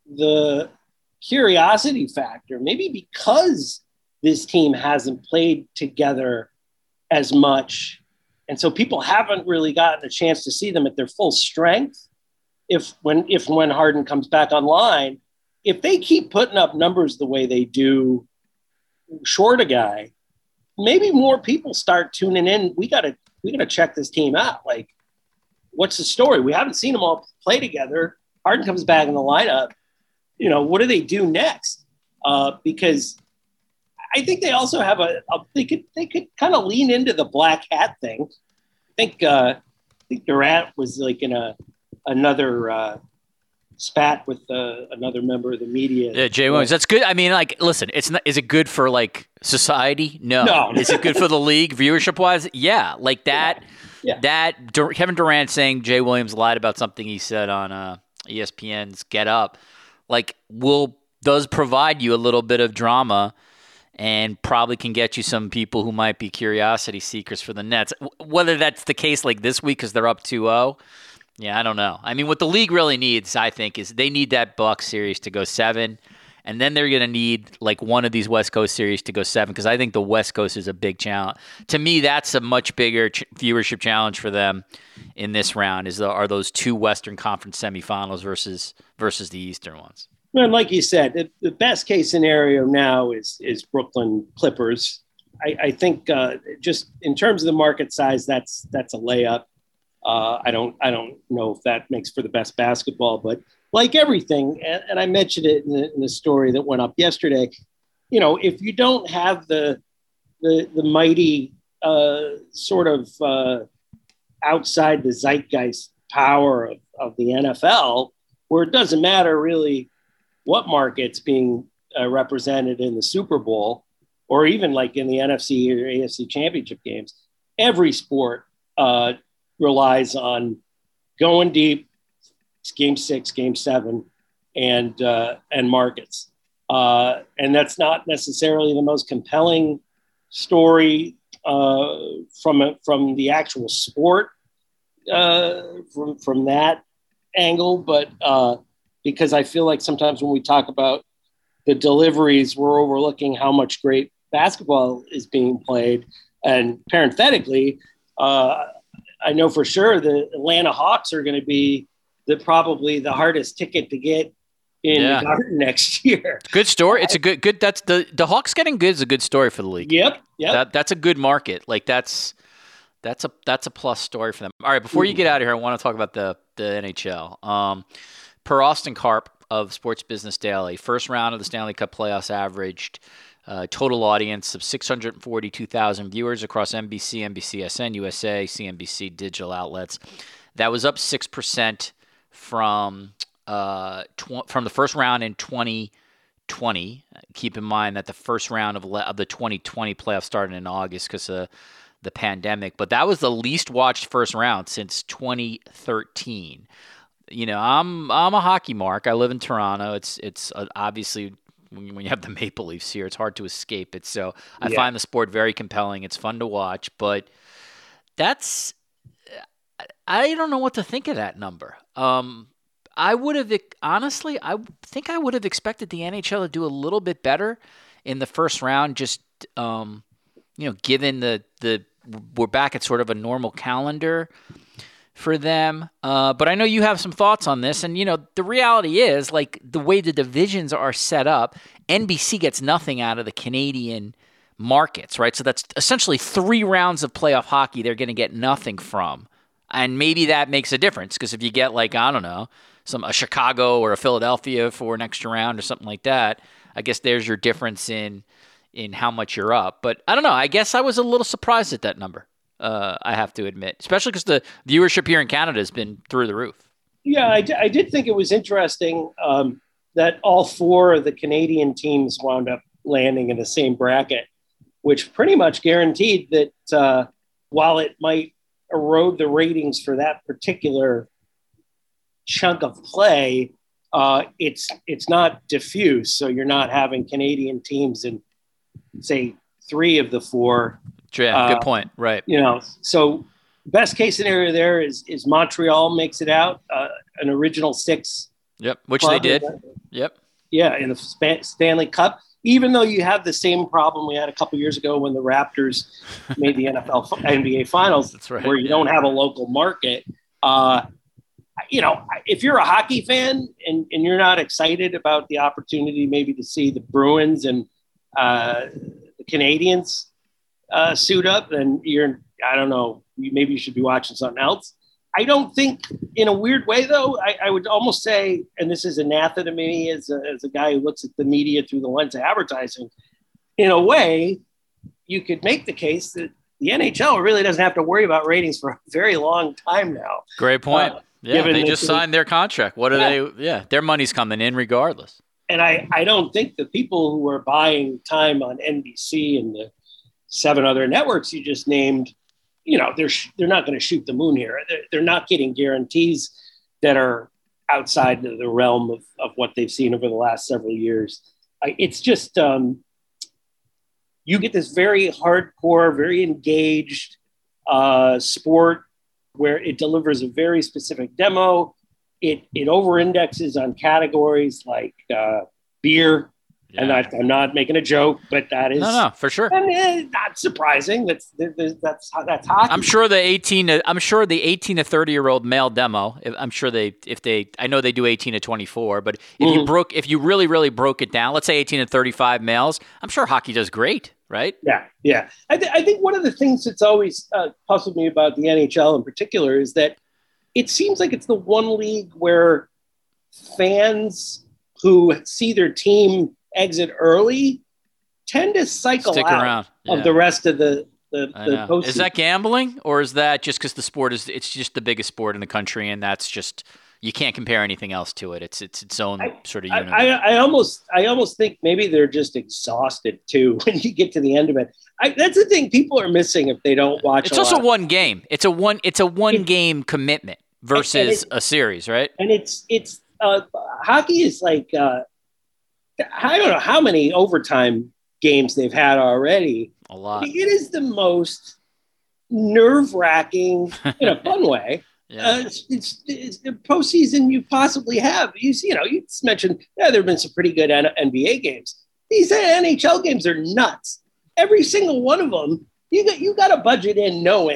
the curiosity factor. Maybe because this team hasn't played together as much, and so people haven't really gotten a chance to see them at their full strength. If when if when Harden comes back online, if they keep putting up numbers the way they do, short a guy, maybe more people start tuning in. We gotta we gotta check this team out. Like, what's the story? We haven't seen them all play together. Harden comes back in the lineup. You know, what do they do next? Uh, because I think they also have a, a they could they could kind of lean into the black hat thing. I think uh, I think Durant was like in a another uh, spat with uh, another member of the media. Yeah, Jay Williams. That's good. I mean, like, listen, it's not. Is it good for like society? No. No. Is it good for the league, viewership wise? Yeah. Like that. Yeah. That Dur- Kevin Durant saying Jay Williams lied about something he said on uh, E S P N's Get Up, like, will does provide you a little bit of drama, and probably can get you some people who might be curiosity seekers for the Nets. Whether that's the case like this week because they're up two oh. Yeah, I don't know. I mean, what the league really needs, I think, is they need that Bucks series to go seven, and then they're going to need like one of these West Coast series to go seven, because I think the West Coast is a big challenge. To me, that's a much bigger ch- viewership challenge for them in this round, is the, are those two Western Conference semifinals versus versus the Eastern ones. Well, like you said, the, the best case scenario now is is Brooklyn Clippers. I, I think uh, just in terms of the market size, that's that's a layup. Uh, I don't I don't know if that makes for the best basketball, but like everything, and, and I mentioned it in the, in the story that went up yesterday, you know, if you don't have the the, the mighty uh, sort of uh, outside the zeitgeist power of, of the N F L, where it doesn't matter really what market's being uh, represented in the Super Bowl, or even like in the N F C or A F C championship games, every sport uh, relies on going deep, game six, game seven, and uh, and markets. Uh, and that's not necessarily the most compelling story uh, from a, from the actual sport uh, from from that angle, but uh, because I feel like sometimes when we talk about the deliveries, we're overlooking how much great basketball is being played. And parenthetically, uh, I know for sure the Atlanta Hawks are going to be the probably the hardest ticket to get in Yeah. the Garden next year. Good story. It's a good good. That's the the Hawks getting good is a good story for the league. Yep. Yep. That that's a good market. Like that's that's a that's a plus story for them. All right, before you get out of here, I want to talk about the the N H L. Um, per Austin Karp of Sports Business Daily, first round of the Stanley Cup playoffs averaged uh, total audience of six hundred forty-two thousand viewers across N B C, N B C S N, U S A, C N B C digital outlets. That was up six percent from uh tw- from the first round in twenty twenty. Keep in mind that the first round of, le- of the twenty twenty playoffs started in August because of the pandemic, but that was the least watched first round since twenty thirteen. You know, I'm I'm a hockey mark. I live in Toronto. It's it's uh, obviously when you, when you have the Maple Leafs here, it's hard to escape it. So I Yeah. find the sport very compelling. It's fun to watch, but that's I don't know what to think of that number. Um, I would have honestly, I think I would have expected the N H L to do a little bit better in the first round. Just um, you know, given the the we're back at sort of a normal calendar for them. Uh, but I know you have some thoughts on this, and you know, the reality is like the way the divisions are set up, N B C gets nothing out of the Canadian markets, right? So that's essentially three rounds of playoff hockey they're going to get nothing from. And maybe that makes a difference because if you get like, I don't know, some a Chicago or a Philadelphia for an extra round or something like that, I guess there's your difference in in how much you're up. But I don't know. I guess I was a little surprised at that number, uh, I have to admit, especially because the viewership here in Canada has been through the roof. Yeah, I, d- I did think it was interesting um, that all four of the Canadian teams wound up landing in the same bracket, which pretty much guaranteed that uh, while it might erode the ratings for that particular chunk of play, uh, it's it's not diffuse. So you're not having Canadian teams in, say, three of the four. Yeah, Uh, good point. Right. You know, so best case scenario there is is Montreal makes it out, uh, an original six. Yep, which they club. did. Yep. Yeah, in the Span- Stanley Cup. Even though you have the same problem we had a couple years ago when the Raptors made the N F L N B A Finals, That's right, where you yeah. don't have a local market. Uh, you know, if you're a hockey fan and, and you're not excited about the opportunity maybe to see the Bruins and uh, the Canadians uh, suit up, then you're, I don't know, you, maybe you should be watching something else. I don't think, in a weird way, though, I, I would almost say, and this is anathema to me as a, as a guy who looks at the media through the lens of advertising, in a way, you could make the case that the N H L really doesn't have to worry about ratings for a very long time now. Great point. Uh, yeah, given they that just they- signed their contract. What are Yeah. they? Yeah, their money's coming in regardless. And I, I don't think the people who are buying time on N B C and the seven other networks you just named, you know, they're sh- they're not going to shoot the moon here. They're, they're not getting guarantees that are outside of the realm of, of what they've seen over the last several years. I, it's just um, you get this very hardcore, very engaged uh, sport where it delivers a very specific demo. It it over-indexes on categories like uh, beer. And I, I'm not making a joke, but that is No, no, for sure. and, eh, not surprising. That's that's that's that's hockey. I'm sure the eighteen. To, I'm sure the eighteen to thirty year old male demo. if- I'm sure they, if they, I know they do eighteen to twenty-four. But if you Mhm. broke, if you really, really broke it down, let's say eighteen to thirty-five males, I'm sure hockey does great, right? Yeah, yeah. I, th- I think one of the things that's always uh, puzzled me about the N H L in particular is that it seems like it's the one league where fans who see their team exit early tend to cycle Stick out around. of Yeah. the rest of the the, I the know. postseason. Is that gambling, or is that just because the sport is? It's just the biggest sport in the country, and that's just you can't compare anything else to it. It's it's its own I- sort of I, unit. I, I almost I almost think maybe they're just exhausted too when you get to the end of it. I, that's the thing people are missing if they don't watch. it's a also lot. one game. It's a one. It's a one It- game commitment versus it- a series, right? and it's it's uh, hockey is like uh, I don't know how many overtime games they've had already. A lot. It is the most nerve wracking in a fun way. Yeah. Uh, it's, it's, it's the postseason you possibly have. You see, you know, you just mentioned yeah, there have been some pretty good N- NBA games. These N H L games are nuts. Every single one of them, you got you got a budget in knowing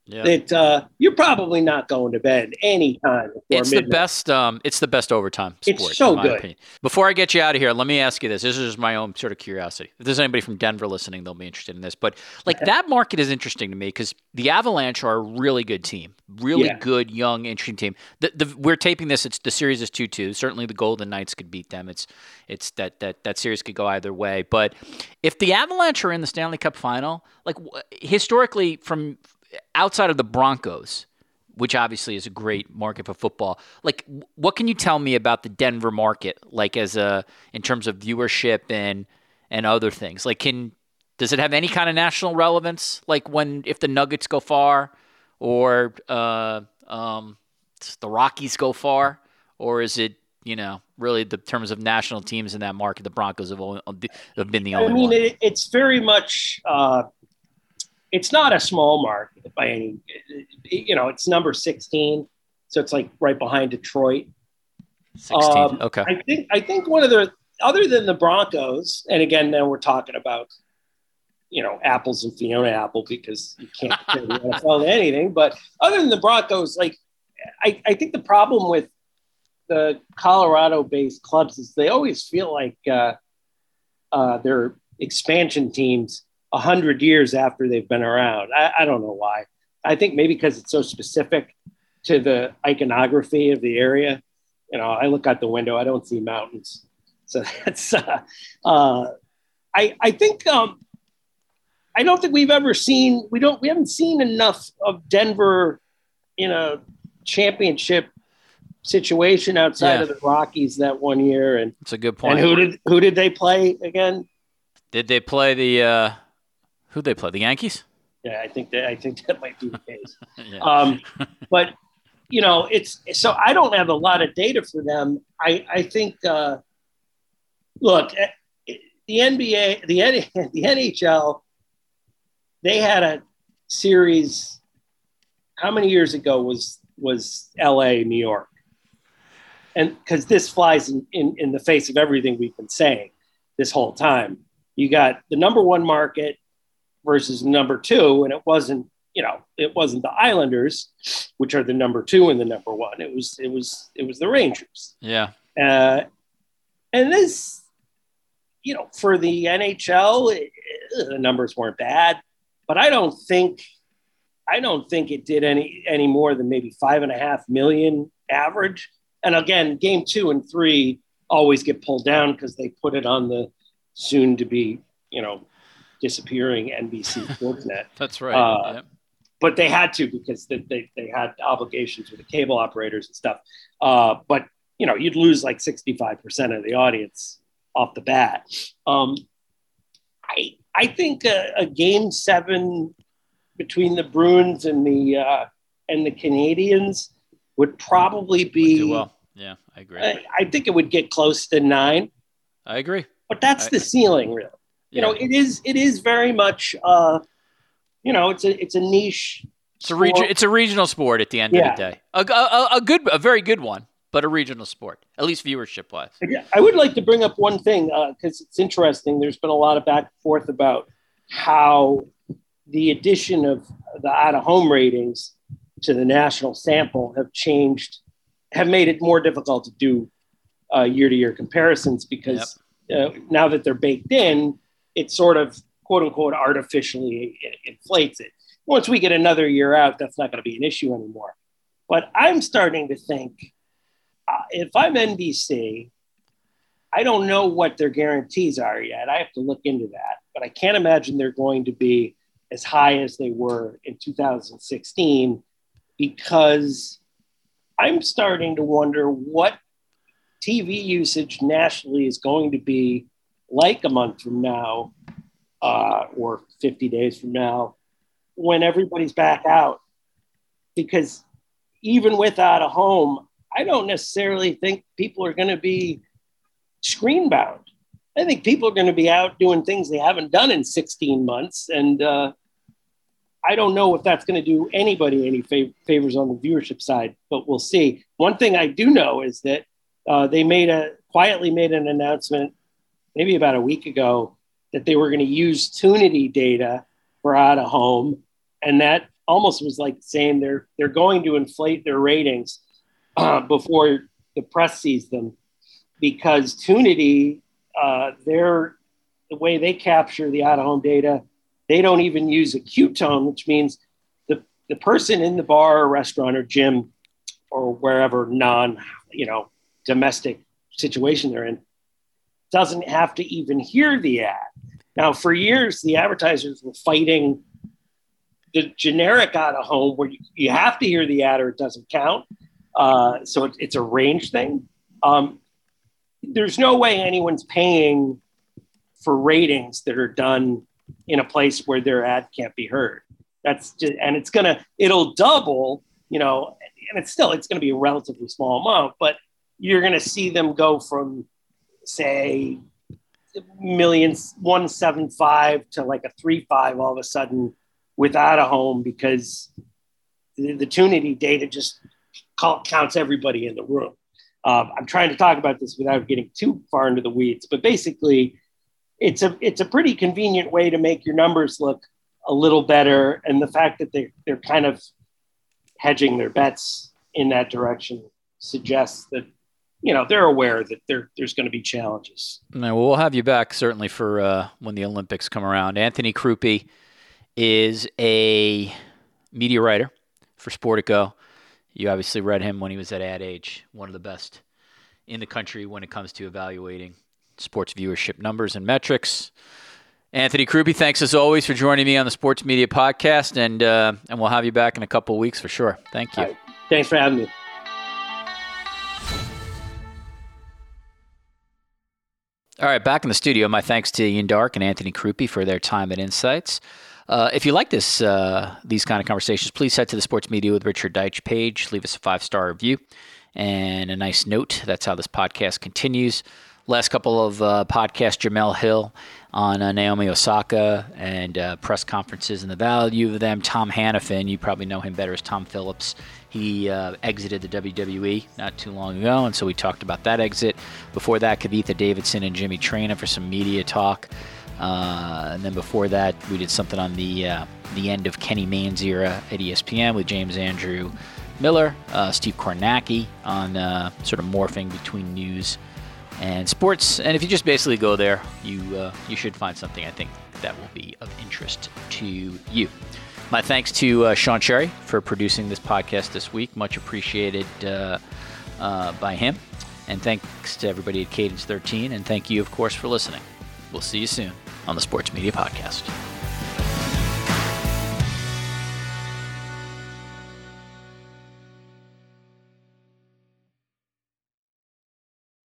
Yeah. that uh, you're probably not going to bed anytime before It's midnight. the best. Um, it's the best overtime sport. It's so in my good. opinion. Before I get you out of here, let me ask you this. This is just my own sort of curiosity. If there's anybody from Denver listening, they'll be interested in this. But like that market is interesting to me because the Avalanche are a really good team, really Yeah. good, young, interesting team. The, the, we're taping this. It's the series is two two. Certainly, the Golden Knights could beat them. It's it's that that that series could go either way. But if the Avalanche are in the Stanley Cup final, like historically from outside of the Broncos, which obviously is a great market for football, like what can you tell me about the Denver market, like as a in terms of viewership and and other things? Like, can does it have any kind of national relevance? Like when if the Nuggets go far, or uh, um, the Rockies go far, or is it you know really the terms of national teams in that market? The Broncos have only, have been the only I mean, one. it, it's very much. Uh, It's not a small market by any, you know, it's number sixteen. So it's like right behind Detroit. sixteen. Um, Okay. I think, I think one of the, other than the Broncos, and again, now we're talking about, you know, apples and Fiona Apple because you can't compare the N F L to anything. But other than the Broncos, like, I, I think the problem with the Colorado-based clubs is they always feel like uh, uh, they're expansion teams a hundred years after they've been around. I, I don't know why. I think maybe because it's so specific to the iconography of the area. You know, I look out the window, I don't see mountains. So that's, uh, uh, I, I think, um, I don't think we've ever seen, we don't, we haven't seen enough of Denver in a championship situation outside Yeah. of the Rockies that one year. And That's a good point. and who did, who did they play again? Did they play the uh, who'd they play? The Yankees? Yeah, I think that I think that might be the case. Yeah. Um, but you know, it's so I don't have a lot of data for them. I I think uh, look, the N B A, the the N H L, they had a series. How many years ago was was L A, New York? And because this flies in, in in the face of everything we've been saying this whole time. You got the number one market versus number two, and it wasn't, you know, it wasn't the Islanders, which are the number two and the number one. It was, it was, it was the Rangers. Yeah. Uh, and this, you know, for the N H L, it, it, the numbers weren't bad, but I don't think, I don't think it did any any more than maybe five and a half million average. And again, game two and three always get pulled down because they put it on the soon to be, you know, disappearing N B C Sportsnet. That's right. Uh, Yep. But they had to because they, they, they had obligations with the cable operators and stuff. Uh, but, you know, you'd lose like sixty-five percent of the audience off the bat. Um, I I think a, a game seven between the Bruins and the uh, and the Canadians would probably be. Do well. Yeah, I agree. I, I think it would get close to nine. I agree. But that's I, the ceiling, really. You yeah. know, it is it is very much, uh, you know, it's a it's a niche. It's a region. It's a regional sport at the end Yeah. of the day. A, a, a good, a very good one, but a regional sport, at least viewership wise. I would like to bring up one thing because uh, it's interesting. There's been a lot of back and forth about how the addition of the out of home ratings to the national sample have changed, have made it more difficult to do year to year comparisons because uh, now that they're baked in, it sort of quote unquote artificially inflates it. Once we get another year out, that's not going to be an issue anymore. But I'm starting to think uh, if I'm N B C, I don't know what their guarantees are yet. I have to look into that, but I can't imagine they're going to be as high as they were in two thousand sixteen because I'm starting to wonder what T V usage nationally is going to be like a month from now uh, or fifty days from now when everybody's back out. Because even without a home, I don't necessarily think people are going to be screen bound. I think people are going to be out doing things they haven't done in sixteen months. And uh, I don't know if that's going to do anybody any fav- favors on the viewership side, but we'll see. One thing I do know is that uh, they made a quietly made an announcement maybe about a week ago that they were going to use Tunity data for out of home. And that almost was like saying they're they're going to inflate their ratings uh, before the press sees them, because Tunity, uh, they're the way they capture the out-of-home data, they don't even use a Q-tone, which means the the person in the bar or restaurant or gym or wherever non, you know, domestic situation they're in doesn't have to even hear the ad. Now, for years, the advertisers were fighting the generic out-of-home where you, you have to hear the ad or it doesn't count. Uh, so it, it's a range thing. Um, there's no way anyone's paying for ratings that are done in a place where their ad can't be heard. That's just, and it's gonna, it'll double, you know, and it's still, it's gonna be a relatively small amount, but you're gonna see them go from, say, millions one seven five to like a three five all of a sudden without a home, because the, the Tunity data just call, counts everybody in the room. Um, I'm trying to talk about this without getting too far into the weeds, but basically it's a it's a pretty convenient way to make your numbers look a little better. And the fact that they, they're kind of hedging their bets in that direction suggests that, you know, they're aware that there, there's going to be challenges. No, well, we'll have you back certainly for uh, when the Olympics come around. Anthony Crupi is a media writer for Sportico. You obviously read him when he was at Ad Age, one of the best in the country when it comes to evaluating sports viewership numbers and metrics. Anthony Crupi, thanks as always for joining me on the Sports Media Podcast, and uh, and we'll have you back in a couple of weeks for sure. Thank you. Right. Thanks for having me. All right, back in the studio. My thanks to Ian Darke and Anthony Crupi for their time and insights. Uh, if you like this, uh, these kind of conversations, please head to the Sports Media with Richard Deitsch page. Leave us a five-star review and a nice note. That's how this podcast continues. Last couple of uh, podcasts, Jamel Hill on uh, Naomi Osaka and uh, press conferences and the value of them. Tom Hannafin, you probably know him better as Tom Phillips. He uh, exited the W W E not too long ago, and so we talked about that exit. Before that, Kavitha Davidson and Jimmy Traina for some media talk. Uh, and then before that, we did something on the uh, the end of Kenny Mayne's era at E S P N with James Andrew Miller, uh, Steve Kornacki on uh, sort of morphing between news and sports. And if you just basically go there, you uh, you should find something I think that will be of interest to you. My thanks to uh, Sean Cherry for producing this podcast this week. Much appreciated uh, uh, by him. And thanks to everybody at Cadence thirteen. And thank you, of course, for listening. We'll see you soon on the Sports Media Podcast.